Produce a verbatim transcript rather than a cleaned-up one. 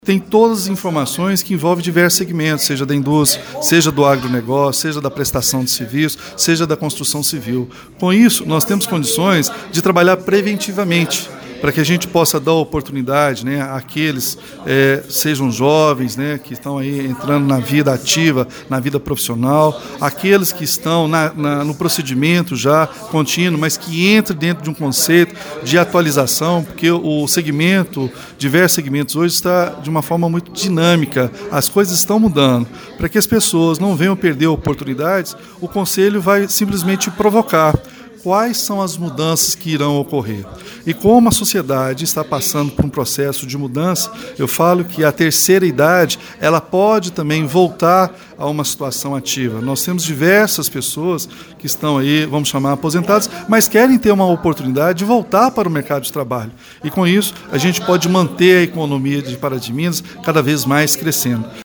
Tem todas as informações que envolvem diversos segmentos, seja da indústria, seja do agronegócio, seja da prestação de serviços, seja da construção civil. Com isso, nós temos condições de trabalhar preventivamente, para que a gente possa dar oportunidade, né, àqueles, é, sejam jovens, né, que estão aí entrando na vida ativa, na vida profissional, aqueles que estão na, na, no procedimento já contínuo, mas que entrem dentro de um conceito de atualização, porque o segmento, diversos segmentos hoje está de uma forma muito dinâmica, as coisas estão mudando. Para que as pessoas não venham perder oportunidades, o Conselho vai simplesmente provocar quais são as mudanças que irão ocorrer. E como a sociedade está passando por um processo de mudança, eu falo que a terceira idade ela pode também voltar a uma situação ativa. Nós temos diversas pessoas que estão aí, vamos chamar, aposentadas, mas querem ter uma oportunidade de voltar para o mercado de trabalho. E com isso, a gente pode manter a economia de Pará de Minas cada vez mais crescendo.